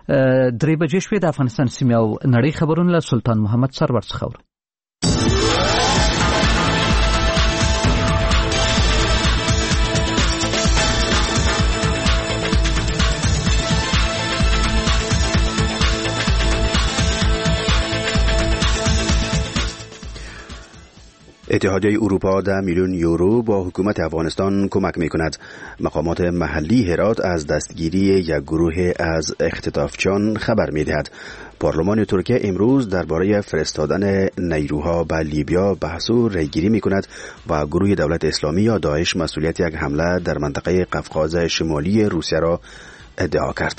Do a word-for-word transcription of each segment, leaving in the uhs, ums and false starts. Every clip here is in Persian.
درې بجې شوې. د افغانستان سیمې او نړۍ خبرونه له سلطان محمد سرور څخه اورو. اتحادیه اروپا ده میلیون یورو با حکومت افغانستان کمک می کند. مقامات محلی هرات از دستگیری یک گروه از اختطافچیان خبر می دهد. پارلمان ترکیه امروز درباره فرستادن نیروها به لیبیا بحث و رأیگیری می کند و گروه دولت اسلامی یا داعش مسئولیت یک حمله در منطقه قفقاز شمالی روسیه را ادعا کرد.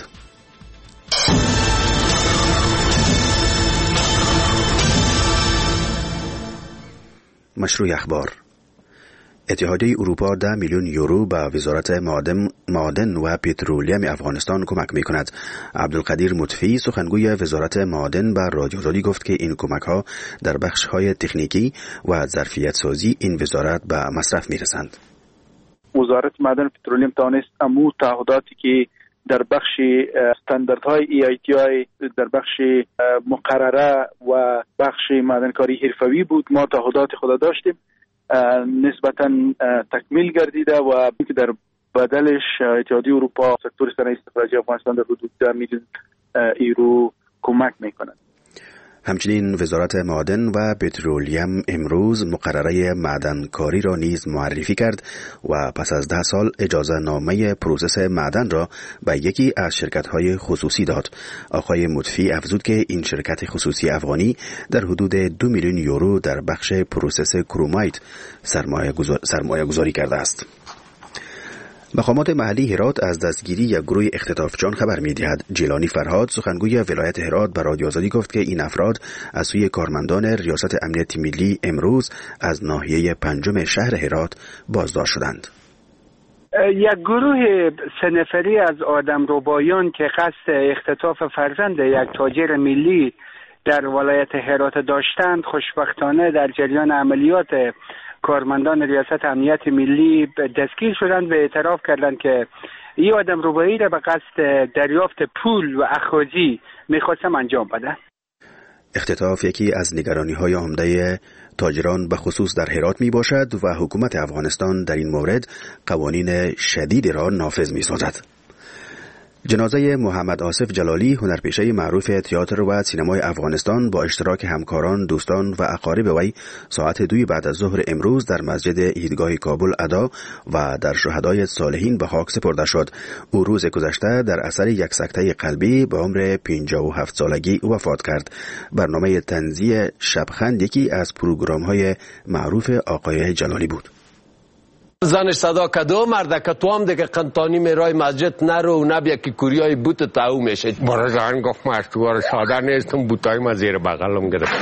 مشروع اخبار. اتحادیه اروپا ده میلیون یورو به وزارت معادن, معادن و پترولیم افغانستان کمک می کند. عبدالقدیر مطفی سخنگوی وزارت معادن به رادیو آزادی گفت که این کمک ها در بخش های تکنیکی و ظرفیت سازی این وزارت به مصرف می رسند. وزارت معدن و پترولیم توانست امو تعهداتی که در بخش استانداردهای ای آی تی آی، در بخش مقرره و بخش معدنکاری حرفوی بود، ما تعهدات خود داشتیم، نسبتا تکمیل گردیده و در بدلش اتحادیه اروپا سکتور صنایع استخراجی افغانستان در حدود ده میلیون یورو کمک میکند. همچنین وزارت معادن و پترولیم امروز مقرره معدنکاری را نیز معرفی کرد و پس از ده سال اجازه نامه پروسس معدن را به یکی از شرکت‌های خصوصی داد. آقای مطفی افزود که این شرکت خصوصی افغانی در حدود دو میلیون یورو در بخش پروسس کرومایت سرمایه گذار... سرمایه گذاری کرده است. مقامات محلی هرات از دستگیری یک گروه اختطافچیان خبر می‌دهد. جیلانی فرهاد سخنگوی ولایت هرات به رادیو آزادی گفت که این افراد از سوی کارمندان ریاست امنیت ملی امروز از ناحیه پنجم شهر هرات بازداشت شدند. یک گروه سه نفری از آدمربایان که قصد اختطاف فرزند یک تاجر ملی در ولایت هرات داشتند، خوشبختانه در جریان عملیات کارمندان ریاست امنیت ملی دستگیر شدند و اعتراف کردند که این آدم ربایی را به قصد دریافت پول و اخراجی میخواستم انجام بدن. اختطاف یکی از نگرانی‌های عمده تاجران به خصوص در هرات می باشد و حکومت افغانستان در این مورد قوانین شدید را نافذ می سازد. جنازه محمد آصف جلالی، هنرپیشه معروف تئاتر و سینمای افغانستان، با اشتراک همکاران، دوستان و اقارب وی ساعت دوی بعد از ظهر امروز در مسجد عیدگاه کابل ادا و در شهدای صالحین به خاک سپرده شد. او روز گذشته در اثر یک سکته قلبی به عمر پنجاه و هفت سالگی وفات کرد. برنامه طنزی شبخند یکی از پروگرام‌های معروف آقای جلالی بود. زنش صدا کدو مرده که تو هم دیگه قنطانی میرای مسجد نرو نبیا که کوریای بوت تاو میشه. برای زن گفت مشتوار ساده نیستم، بوتای ما زیر بغلم گرفت.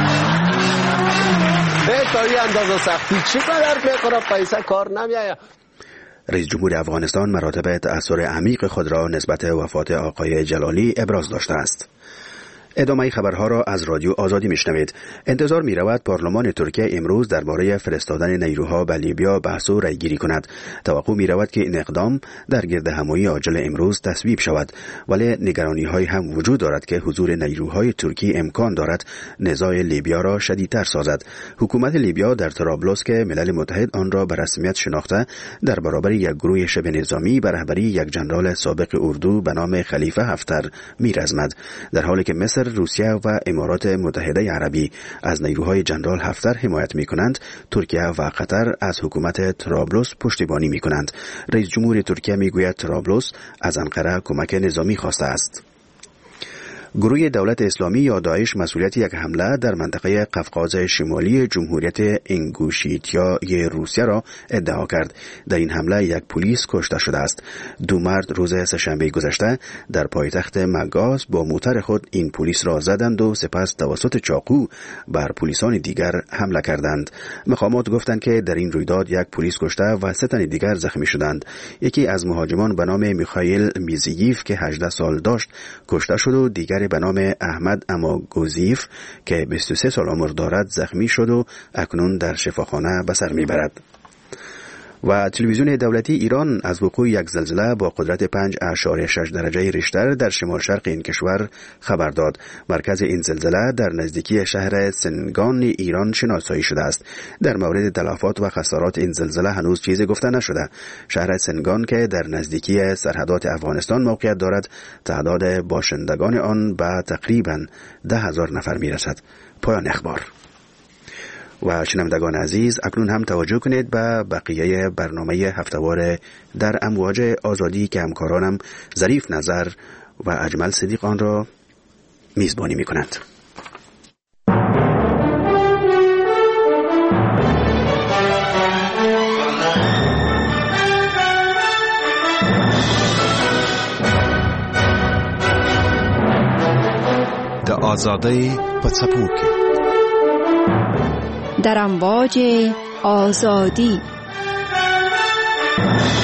به تایی اندازه سختی چی قدر میکنه پیسه کار نمیاید. رئیس جمهور افغانستان مراتب تأثیر عمیق خود را نسبت وفات آقای جلالی ابراز داشته است. ادامه خبرها را از رادیو آزادی میشنوید. انتظار می رود پارلمان ترکیه امروز درباره فرستادن نیروها به لیبیا بحث و رأیگیری کند. توقع می رود که این اقدام در گردهمایی عاجل امروز تصویب شود، ولی نگرانی های هم وجود دارد که حضور نیروهای ترکی امکان دارد نزاع لیبیا را شدیدتر سازد. حکومت لیبیا در طرابلس که ملل متحد آن را به رسمیت شناخته در برابر یک گروه شبه نظامی به رهبری یک ژنرال سابق اردو به نام خلیفه هفتر می‌رزمد، در حالی که مصر، روسیه و امارات متحده عربی از نیروهای ژنرال هفتر حمایت می‌کنند. ترکیه و قطر از حکومت طرابلس پشتیبانی می‌کنند. رئیس جمهور ترکیه می‌گوید طرابلس از انقره کمک نظامی خواسته است. گروه دولت اسلامی یا داعش مسئولیت یک حمله در منطقه قفقاز شمالی جمهوریت انگوشیتیای روسیه را ادعا کرد. در این حمله یک پلیس کشته شده است. دو مرد روز سه‌شنبه گذشته در پایتخت مگاز با موتر خود این پلیس را زدند و سپس توسط چاقو بر پلیسان دیگر حمله کردند. مقامات گفتند که در این رویداد یک پلیس کشته و سه تن دیگر زخمی شدند. یکی از مهاجمان به نام میخائیل میزییف که هجده سال داشت کشته شد و دیگر به نام احمد اماگوزیف که بیست و سه سال عمر دارد زخمی شد و اکنون در شفاخانه به سر میبرد. و تلویزیون دولتی ایران از وقوع یک زلزله با قدرت پنج اعشاری شش درجه ریشتر در شمال شرق این کشور خبر داد. مرکز این زلزله در نزدیکی شهر سنگان ایران شناسایی شده است. در مورد تلفات و خسارات این زلزله هنوز چیزی گفته نشده. شهر سنگان که در نزدیکی سرحدات افغانستان موقعیت دارد، تعداد باشندگان آن به تقریباً ده هزار نفر میرسد. پایان اخبار. و شنوندگان عزیز، اکنون هم توجه کنید به بقیه برنامه هفتهوار در امواج آزادی که همکارانم ظریف نظر و اجمل صدیق آن را میزبانی می کنند. د آزادی په څپو کې در امواج آزادی.